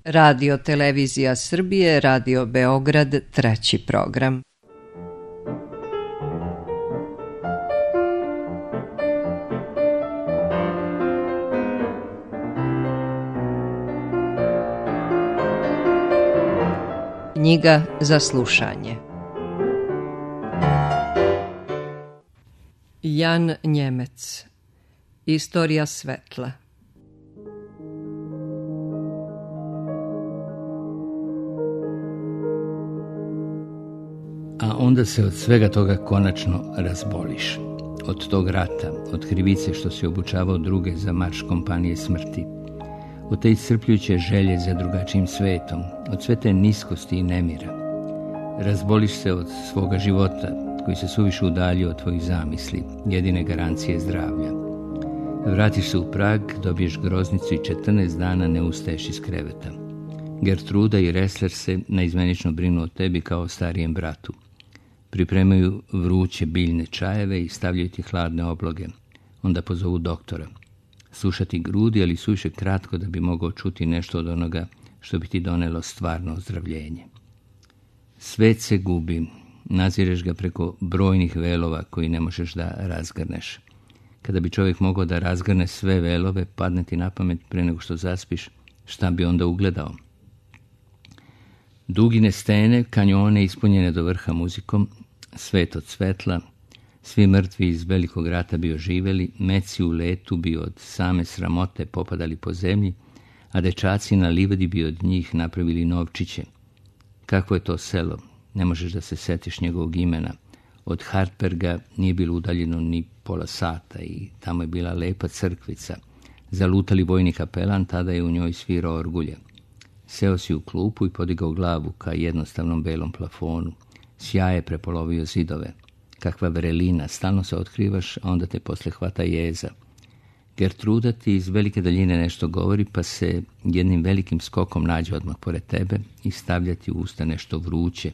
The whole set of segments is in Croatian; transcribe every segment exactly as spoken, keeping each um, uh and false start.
Radio Televizija Srbije, Radio Beograd, treći program. Knjiga za slušanje. Jan Njemec. Istorija svetla. A onda se od svega toga konačno razboliš. Od tog rata, od krivice što si obučavao druge za marš kompanije smrti. Od te iscrpljujuće želje za drugačijim svetom, od sve te niskosti i nemira. Razboliš se od svoga života, koji se suviše udaljio od tvojih zamisli, jedine garancije zdravlja. Vratiš se u Prag, dobiješ groznicu i četrnaest dana ne ustaješ iz kreveta. Gertruda i Ressler se naizmenično brinu o tebi kao o starijem bratu. Pripremaju vruće biljne čajeve i stavljaju ti hladne obloge. Onda pozovu doktora. Slušati grudi, ali suviše kratko da bi mogao čuti nešto od onoga što bi ti donelo stvarno ozdravljenje. Svet se gubi, nazireš ga preko brojnih velova koji ne možeš da razgrneš. Kada bi čovjek mogao da razgrne sve velove, padne ti na pamet pre nego što zaspiš, šta bi onda ugledao? Dugine stene, kanjone ispunjene do vrha muzikom, svet od svetla, svi mrtvi iz velikog rata bi oživeli, meci u letu bi od same sramote popadali po zemlji, a dečaci na livadi bi od njih napravili novčiće. Kakvo je to selo? Ne možeš da se setiš njegovog imena. Od Hartberga nije bilo udaljeno ni pola sata i tamo je bila lepa crkvica. Zalutali vojni kapelan, tada je u njoj svirao orgulje. Seo si u klupu i podigao glavu ka jednostavnom belom plafonu. Sjaj je prepolovio zidove. Kakva vrelina, stalno se otkrivaš, a onda te posle hvata jeza. Gertruda ti iz velike daljine nešto govori, pa se jednim velikim skokom nađe odmah pored tebe i stavlja ti u usta nešto vruće.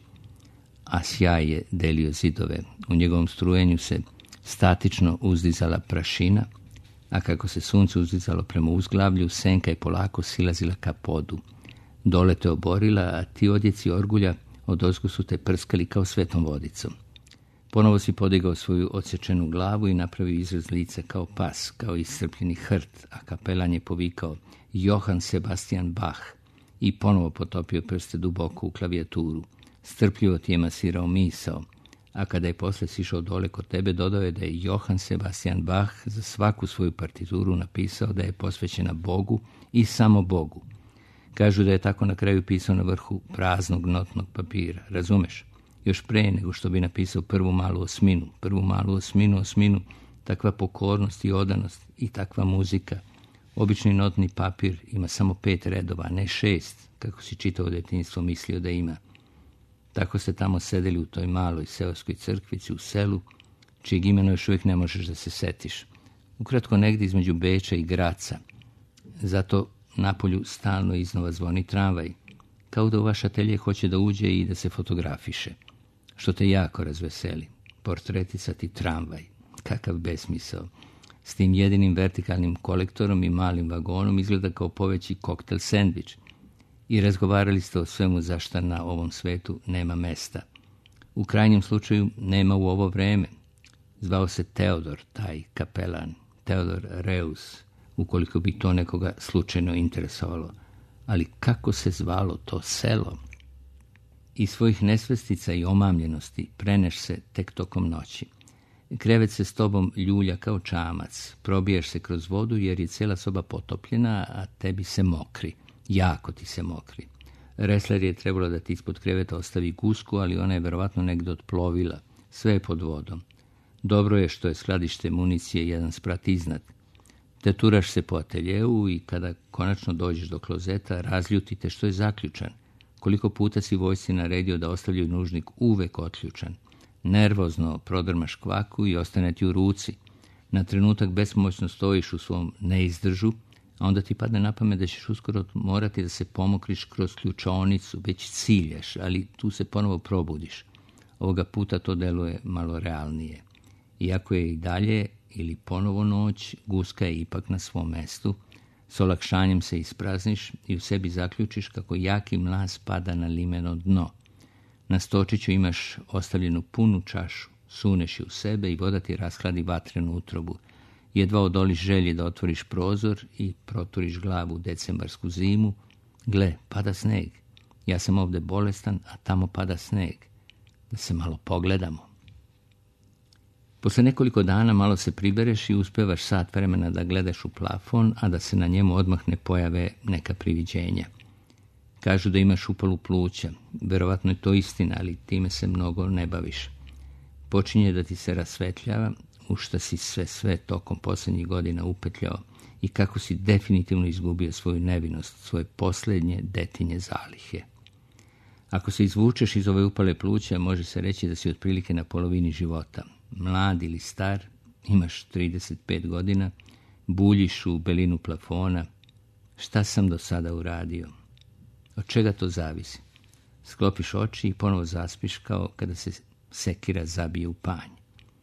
A sjaj je delio zidove. U njegovom strujenju se statično uzdizala prašina, a kako se sunce uzdizalo prema uzglavlju, senka je polako silazila ka podu. Dole te oborila, a ti odjeci orgulja odozgo su te prskali kao svetom vodicom. Ponovo si podigao svoju odsječenu glavu i napravio izraz lica kao pas, kao iscrpljeni hrt, a kapelan je povikao Johann Sebastian Bach i ponovo potopio prste duboko u klavijaturu. Strpljivo ti je masirao misao, a kada je posle sišao dole kod tebe, dodao je da je Johann Sebastian Bach za svaku svoju partituru napisao da je posvećena Bogu i samo Bogu. Kažu da je tako na kraju pisao na vrhu praznog notnog papira, razumeš? Još pre nego što bi napisao prvu malu osminu, prvu malu osminu, osminu, takva pokornost i odanost i takva muzika. Obični notni papir ima samo pet redova, ne šest, kako si čitao detinjstvo mislio da ima. Tako ste tamo sedeli u toj maloj seoskoj crkvici u selu, čijeg imena još uvijek ne možeš da se setiš. Ukratko negdje između Beča i Graca. Zato napolju stalno iznova zvoni tramvaj, kao da u vaš atelje hoće da uđe i da se fotografiše. Što te jako razveseli. Portretisati tramvaj. Kakav besmisao. S tim jedinim vertikalnim kolektorom i malim vagonom izgleda kao poveći koktel sendvič. I razgovarali ste o svemu zašta na ovom svetu nema mesta. U krajnjem slučaju nema u ovo vreme. Zvao se Teodor, taj kapelan. Teodor Reus, ukoliko bi to nekoga slučajno interesovalo. Ali kako se zvalo to selo? Iz svojih nesvestica i omamljenosti preneš se tek tokom noći. Krevet se s tobom ljulja kao čamac. Probiješ se kroz vodu jer je cijela soba potopljena, a tebi se mokri. Jako ti se mokri. Ressler je trebalo da ti ispod kreveta ostavi gusku, ali ona je verovatno negdje otplovila. Sve je pod vodom. Dobro je što je skladište municije jedan sprat iznad. Teturaš se po ateljeu i kada konačno dođeš do klozeta, razljutite što je zaključan. Koliko puta si vojsci naredio da ostavljaju nužnik uvek otključan. Nervozno prodrmaš kvaku i ostane ti u ruci. Na trenutak bespomoćno stojiš u svom neizdržu, a onda ti padne na pamet da ćeš uskoro morati da se pomokriš kroz ključaonicu, već ciljaš, ali tu se ponovo probudiš. Ovoga puta to deluje malo realnije. Iako je i dalje ili ponovo noć, guska je ipak na svom mestu, S olakšanjem se isprazniš i u sebi zaključiš kako jaki mlaz pada na limeno dno. Na stočiću imaš ostavljenu punu čašu, suneš je u sebe i voda ti rashladi vatrenu utrobu. Jedva odoliš želji da otvoriš prozor i proturiš glavu u decembarsku zimu. Gle, pada sneg. Ja sam ovdje bolestan, a tamo pada sneg. Da se malo pogledamo. Posle nekoliko dana malo se pribereš i uspevaš sat vremena da gledaš u plafon, a da se na njemu odmah ne pojave neka priviđenja. Kažu da imaš upalu pluća. Verovatno je to istina, ali time se mnogo ne baviš. Počinje da ti se rasvetljava, u šta si sve sve tokom posljednjih godina upetljao i kako si definitivno izgubio svoju nevinost, svoje posljednje detinje zalihe. Ako se izvučeš iz ove upale pluća, može se reći da si otprilike na polovini života. Mlad ili star, imaš trideset pet godina, buljiš u belinu plafona. Šta sam do sada uradio? Od čega to zavisi? Sklopiš oči i ponovo zaspiš kao kada se sekira zabije u panj.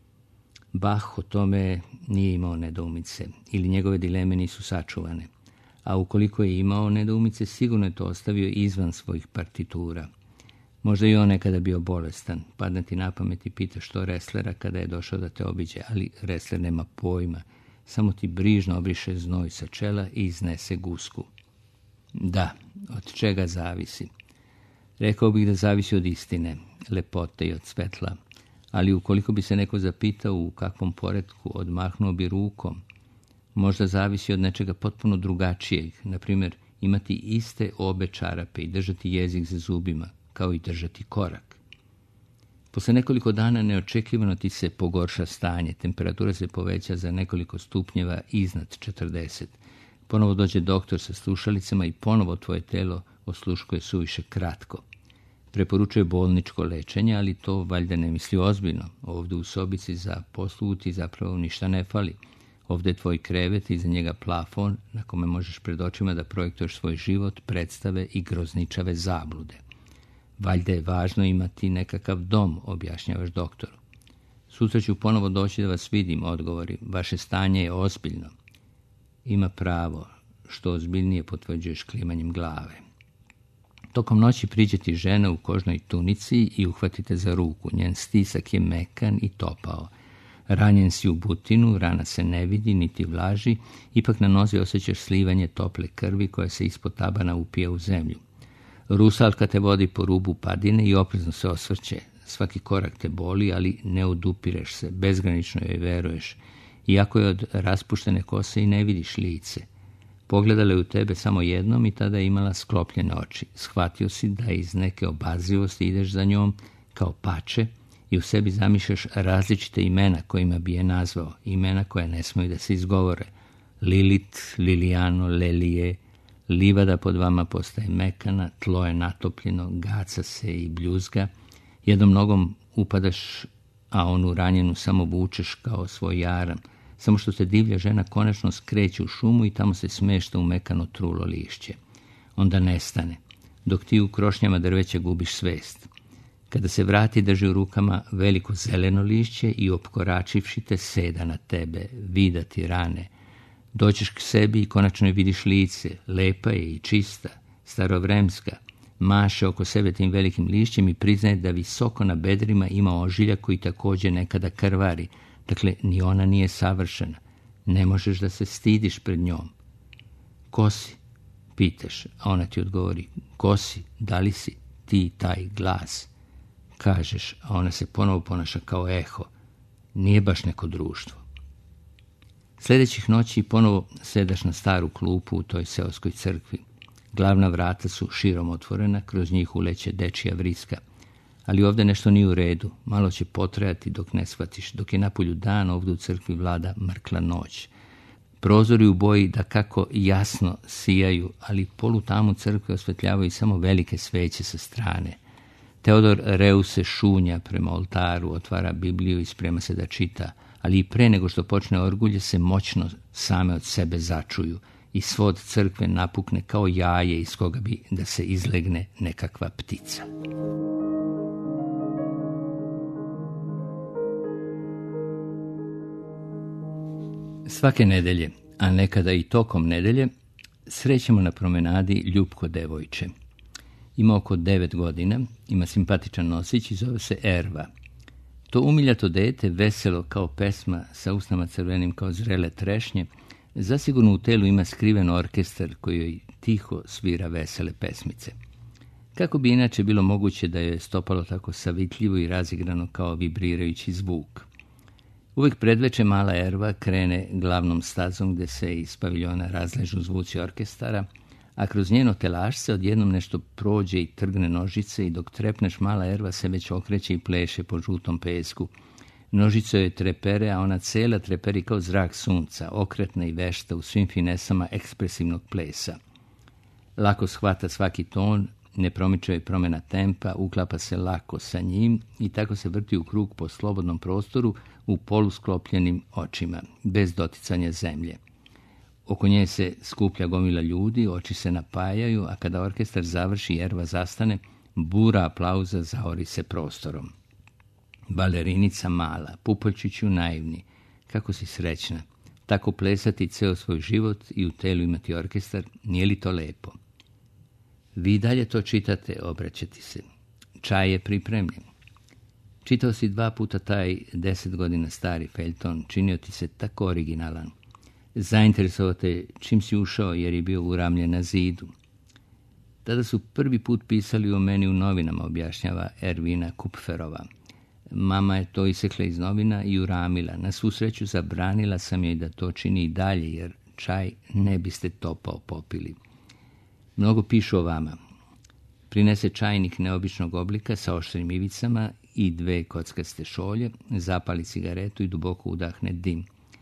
Bach o tome nije imao nedoumice ili njegove dileme nisu sačuvane, a ukoliko je imao nedoumice, sigurno je to ostavio izvan svojih partitura. Možda i on nekada bio bolestan, padne ti na pamet i pita što Resslera kada je došao da te obiđe, ali Ressler nema pojma, samo ti brižno obriše znoj sa čela i iznese gusku. Da, od čega zavisi? Rekao bih da zavisi od istine, lepote i od svetla, ali ukoliko bi se neko zapitao u kakvom poretku, odmahnuo bi rukom. Možda zavisi od nečega potpuno drugačijeg, na primjer imati iste obe čarape i držati jezik za zubima, kao i držati korak. Posle nekoliko dana neočekivano ti se pogorša stanje, temperatura se poveća za nekoliko stupnjeva iznad četrdeset. Ponovo dođe doktor sa slušalicama i ponovo tvoje telo osluškuje suviše kratko. Preporučuje bolničko lečenje, ali to valjda ne misli ozbiljno. Ovdje u sobici za poslugu ti zapravo ništa ne fali. Ovdje je tvoj krevet i za njega plafon na kome možeš pred očima da projektuješ svoj život, predstave i grozničave zablude. Valjda je važno imati nekakav dom, objašnjavaš doktoru. Sutra ću ponovo doći da vas vidim, odgovori. Vaše stanje je ozbiljno. Ima pravo, što ozbiljnije potvrđuješ klimanjem glave. Tokom noći priđe ti žena u kožnoj tunici i uhvatite za ruku. Njen stisak je mekan i topao. Ranjen si u butinu, rana se ne vidi, niti vlaži, ipak na nozi osjećaš slivanje tople krvi koja se ispod tabana upija u zemlju. Rusalka te vodi po rubu padine i oprezno se osvrće. Svaki korak te boli, ali ne odupireš se, bezgranično joj veruješ. Iako je od raspuštene kose i ne vidiš lice. Pogledala je u tebe samo jednom i tada je imala sklopljene oči. Shvatio si da iz neke obazrivosti ideš za njom kao pače i u sebi zamišljaš različite imena kojima bi je nazvao. Imena koja ne smiju da se izgovore. Lilit, Lilijano, Lelije. Livada pod vama postaje mekana, tlo je natopljeno, gaca se i bljuzga. Jednom nogom upadaš, a onu ranjenu samo vučeš kao svoj jaram. Samo što se divlja žena konačno skreće u šumu i tamo se smešta u mekano trulo lišće. Onda nestane, dok ti u krošnjama drveća gubiš svest. Kada se vrati, drži u rukama veliko zeleno lišće i opkoračivši te seda na tebe, vida ti rane. Doćeš k sebi i konačno je vidiš lice, lepa je i čista, starovremska. Maše oko sebe tim velikim lišćem i priznaje da visoko na bedrima ima ožiljak koji također nekada krvari. Dakle, ni ona nije savršena. Ne možeš da se stidiš pred njom. Ko si? Pitaš, a ona ti odgovori. Ko si? Da li si ti taj glas? Kažeš, a ona se ponovo ponaša kao eho. Nije baš neko društvo. Sljedećih noći ponovo sedaš na staru klupu u toj seoskoj crkvi. Glavna vrata su širom otvorena, kroz njih uleće dečija vriska. Ali ovdje nešto nije u redu, malo će potrajati dok ne shvatiš. Dok je napolju dan, ovdje u crkvi vlada mrkla noć. Prozori u boji da kako jasno sijaju, ali polutamu crkve osvetljavaju samo velike sveće sa strane. Teodor Reus se šunja prema oltaru, otvara Bibliju i sprema se da čita, ali i pre nego što počne orgulje se moćno same od sebe začuju i svod crkve napukne kao jaje iz koga bi da se izlegne nekakva ptica. Svake nedelje, a nekada i tokom nedelje, Srećemo na promenadi Ljupko devojče. Ima oko devet godina, ima simpatičan nosić i zove se Erva. To umiljato dete, veselo kao pesma, sa usnama crvenim kao zrele trešnje, zasigurno u telu ima skriven orkestar koji joj tiho svira vesele pesmice. Kako bi inače bilo moguće da joj je stopalo tako savitljivo i razigrano kao vibrirajući zvuk? Uvijek predveče mala Erva krene glavnom stazom gdje se iz paviljona razležu zvuci orkestara, a kroz njeno telašce odjednom nešto prođe i trgne nožice i dok trepneš mala Erva se već okreće i pleše po žutom pesku. Nožice joj trepere, a ona cela treperi kao zrak sunca, okretna i vešta u svim finesama ekspresivnog plesa. Lako shvata svaki ton, ne promiče joj promjena tempa, uklapa se lako sa njim i tako se vrti u krug po slobodnom prostoru u polusklopljenim očima, bez doticanja zemlje. Oko nje se skuplja gomila ljudi, oči se napajaju, a kada orkestar završi i Erva zastane, bura aplauza zaori se prostorom. Balerinica mala, pupoljčiću naivni, kako si srećna, tako plesati ceo svoj život i u telu imati orkestar, nije li to lepo? Vi dalje to čitate, obraćati se. Čaj je pripremljen. Čitao si dva puta taj deset godina stari feljton, činio ti se tako originalan. Zainteresovao te čim si ušao jer je bio uramljen na zidu. Tada su prvi put pisali o meni u novinama, objašnjava Ervina Kupferova. Mama je to isekla iz novina i uramila. Na svu sreću zabranila sam joj da to čini i dalje, jer čaj ne biste topao popili. Mnogo pišu o vama. Prinese čajnik neobičnog oblika sa oštrim ivicama i dve kockaste šolje, zapali cigaretu i duboko udahne dim.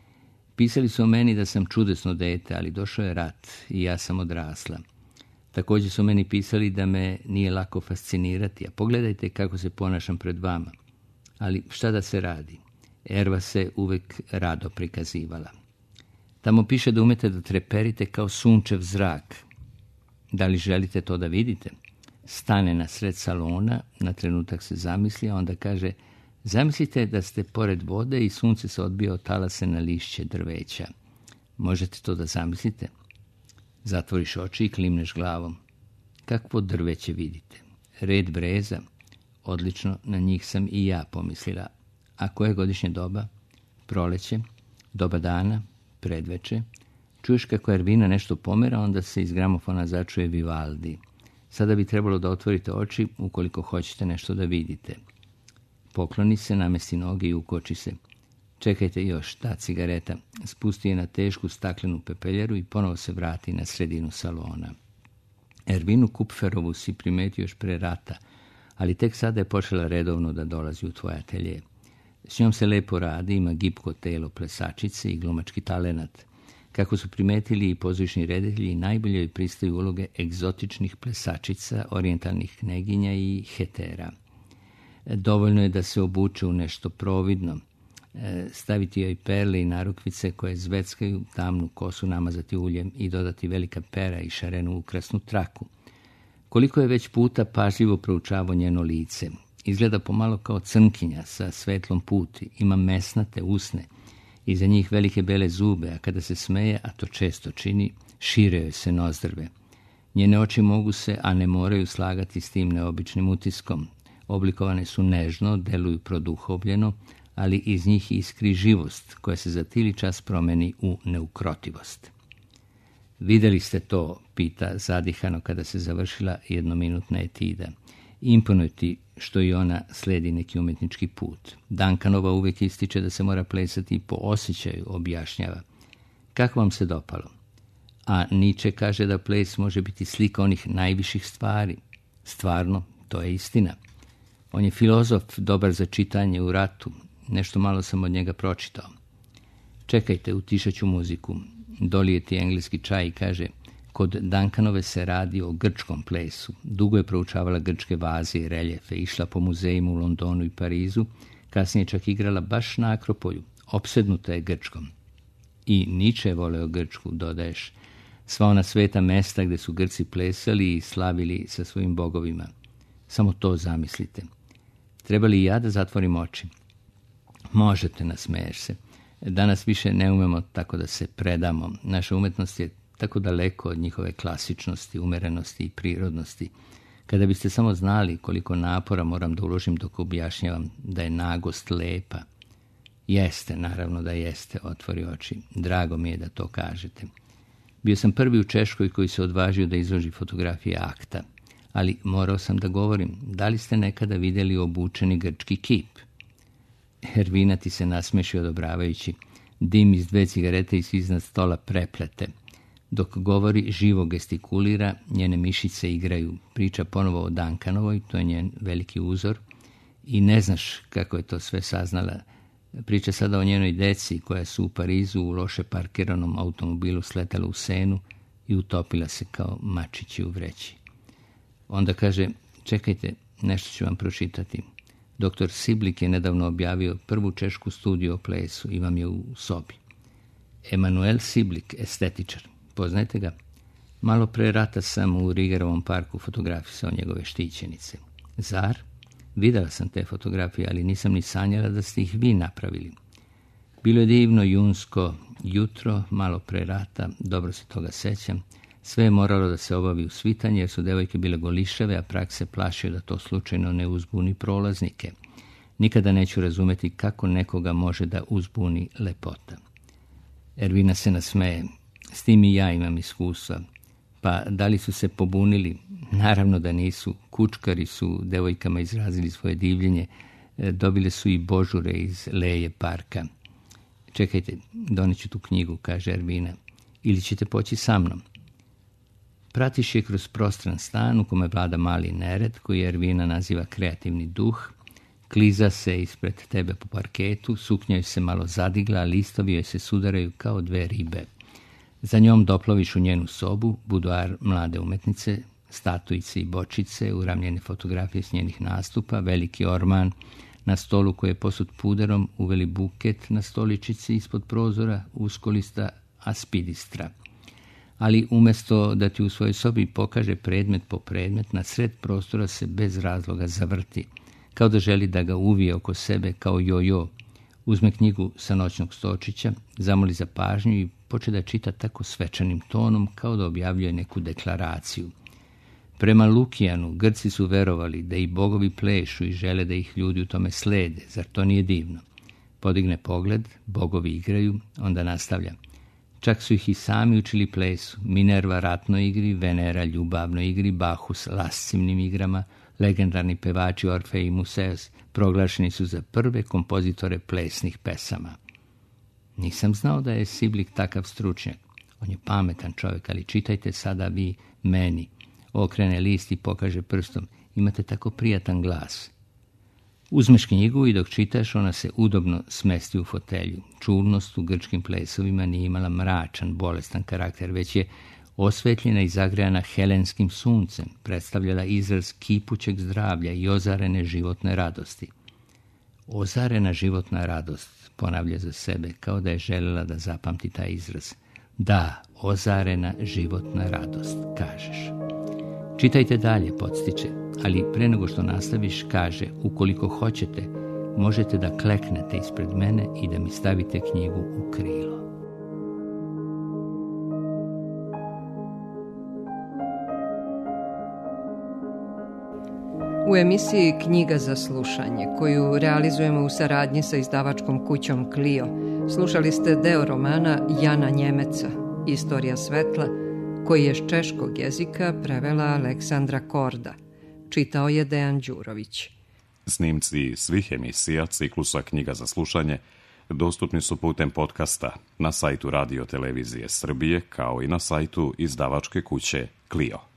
Pisali su o meni da sam čudesno dete, ali došao je rat i ja sam odrasla. Također su meni pisali da me nije lako fascinirati, a pogledajte kako se ponašam pred vama. Ali šta da se radi? Erva se uvek rado prikazivala. Tamo piše da umete da treperite kao sunčev zrak. Da li želite to da vidite? Stane na sred salona, na trenutak se zamisli, a onda kaže: zamislite da ste pored vode i sunce se odbija od talase na lišće drveća. Možete to da zamislite? Zatvoriš oči i klimneš glavom. Kakvo drveće vidite? Red breza? Odlično, na njih sam i ja pomislila. A koje godišnje doba? Proleće? Doba dana? Predveče? Čuješ kako Ervina nešto pomera, onda se iz gramofona začuje Vivaldi. Sada bi trebalo da otvorite oči ukoliko hoćete nešto da vidite. Pokloni se, namesti noge i ukoči se. Čekajte još, ta cigareta. Spusti je na tešku staklenu pepeljaru i ponovo se vrati na sredinu salona. Ervinu Kupferovu si primetio još pre rata, ali tek sada je počela redovno da dolazi u tvoj atelje. S njom se lepo radi, ima gibko telo plesačice i glumački talenat. Kako su primetili i pozorišni reditelji, najbolje joj pristaju uloge egzotičnih plesačica, orijentalnih kneginja i hetera. Dovoljno je da se obuče u nešto providno, staviti joj perle i narukvice koje zveckaju, tamnu kosu namazati uljem i dodati velika pera i šarenu ukrasnu traku. Koliko je već puta pažljivo proučavao njeno lice. Izgleda pomalo kao crnkinja sa svetlom puti, ima mesnate usne, iza njih velike bele zube, a kada se smeje, a to često čini, šire joj se nozdrve. Njene oči mogu se, a ne moraju slagati s tim neobičnim utiskom. Oblikovane su nežno, deluju produhobljeno, ali iz njih iskri živost, koja se za tili čas promeni u neukrotivost. Vidjeli ste to, pita zadihano kada se završila jednominutna etida. Imponuje ti što i ona sledi neki umjetnički put. Duncanova uvijek ističe da se mora plesati po osjećaju, objašnjava. Kako vam se dopalo? A Nietzsche kaže da ples može biti slika onih najviših stvari. Stvarno, to je istina. On je filozof, dobar za čitanje u ratu. Nešto malo sam od njega pročitao. Čekajte, utišat ću muziku. Dolije ti engleski čaj i kaže: kod Duncanove se radi o grčkom plesu. Dugo je proučavala grčke vaze i reljefe, išla po muzejima u Londonu i Parizu, kasnije čak igrala baš na Akropolju. Opsednuta je Grčkom. I Nietzsche je voleo Grčku, dodaješ. Sva ona sveta mesta gdje su Grci plesali i slavili sa svojim bogovima. Samo to zamislite. Treba li i ja da zatvorim oči? Možete, nasmeješ se. Danas više ne umemo tako da se predamo. Naša umetnost je tako daleko od njihove klasičnosti, umerenosti i prirodnosti. Kada biste samo znali koliko napora moram da uložim dok objašnjavam da je nagost lepa. Jeste, naravno da jeste, otvori oči. Drago mi je da to kažete. Bio sam prvi u Češkoj koji se odvažio da izloži fotografije akta, ali morao sam da govorim, da li ste nekada vidjeli obučeni grčki kip? Ervina ti se nasmeši odobravajući, dim iz dve cigarete iz iznad stola preplete. Dok govori, živo gestikulira, njene mišice igraju. Priča ponovo o Duncanovoj, to je njen veliki uzor, i ne znaš kako je to sve saznala. Priča sada o njenoj deci koja su u Parizu u loše parkiranom automobilu sletala u Senu i utopila se kao mačići u vreći. Onda kaže, čekajte, nešto ću vam pročitati. Doktor Siblik je nedavno objavio prvu češku studiju o plesu, imam je u sobi. Emanuel Siblik, estetičar. Poznajete ga? Malo pre rata sam u Rigerovom parku fotografisao njegove štićenice. Zar? Videla sam te fotografije, ali nisam ni sanjala da ste ih vi napravili. Bilo je divno junsko jutro, malo pre rata, dobro se toga sećam. Sve je moralo da se obavi u svitanje, jer su devojke bile golišave, a Prag se plašio da to slučajno ne uzbuni prolaznike. Nikada neću razumeti kako nekoga može da uzbuni lepota. Ervina se nasmeje. S tim i ja imam iskustva. Pa da li su se pobunili? Naravno da nisu. Kučkari su devojkama izrazili svoje divljenje. Dobile su i božure iz Leje parka. Čekajte, doneću tu knjigu, kaže Ervina. Ili ćete poći sa mnom? Pratiš je kroz prostran stan u kome vlada mali nered, koji Ervina naziva kreativni duh. Kliza se ispred tebe po parketu, suknja joj se malo zadigla, a listovi joj se sudaraju kao dve ribe. Za njom doploviš u njenu sobu, budoar mlade umetnice, statuice i bočice, uramljene fotografije s njenih nastupa, veliki orman na stolu koji je posut puderom, uveli buket na stoličici ispod prozora, uskolista aspidistra. Ali umjesto da ti u svojoj sobi pokaže predmet po predmet, na sred prostora se bez razloga zavrti, kao da želi da ga uvije oko sebe kao jojo. Uzme knjigu sa noćnog stočića, zamoli za pažnju i poče da čita tako svečanim tonom kao da objavljuje neku deklaraciju. Prema Lukijanu, Grci su verovali da i bogovi plešu i žele da ih ljudi u tome slede. Zar to nije divno? Podigne pogled, bogovi igraju, onda nastavlja. Čak su ih i sami učili plesu. Minerva ratnoj igri, Venera ljubavnoj igri, Bahus lascivnim igrama, legendarni pevači Orfej i Museus proglašeni su za prve kompozitore plesnih pesama. Nisam znao da je Siblik takav stručnjak. On je pametan čovjek, ali čitajte sada vi meni. Okrene list i pokaže prstom. Imate tako prijatan glas. Uzmeš knjigu i dok čitaš, ona se udobno smesti u fotelju. Čulnost u grčkim plesovima nije imala mračan, bolestan karakter, već je osvetljena i zagrejana helenskim suncem, predstavljala izraz kipućeg zdravlja i ozarene životne radosti. Ozarena životna radost, ponavlja za sebe, kao da je željela da zapamti taj izraz. Da, ozarena životna radost, kažeš. Čitajte dalje, podstiče, ali pre nego što nastaviš, kaže, ukoliko hoćete, možete da kleknete ispred mene i da mi stavite knjigu u krilo. U emisiji Knjiga za slušanje, koju realizujemo u saradnji sa izdavačkom kućom Clio, slušali ste deo romana Jana Njemeca, Istorija svetla, koji je s češkog jezika prevela Aleksandra Korda. Čitao je Dejan Đurović. Snimci svih emisija ciklusa Knjiga za slušanje dostupni su putem podcasta na sajtu Radio Televizije Srbije, kao i na sajtu izdavačke kuće Clio.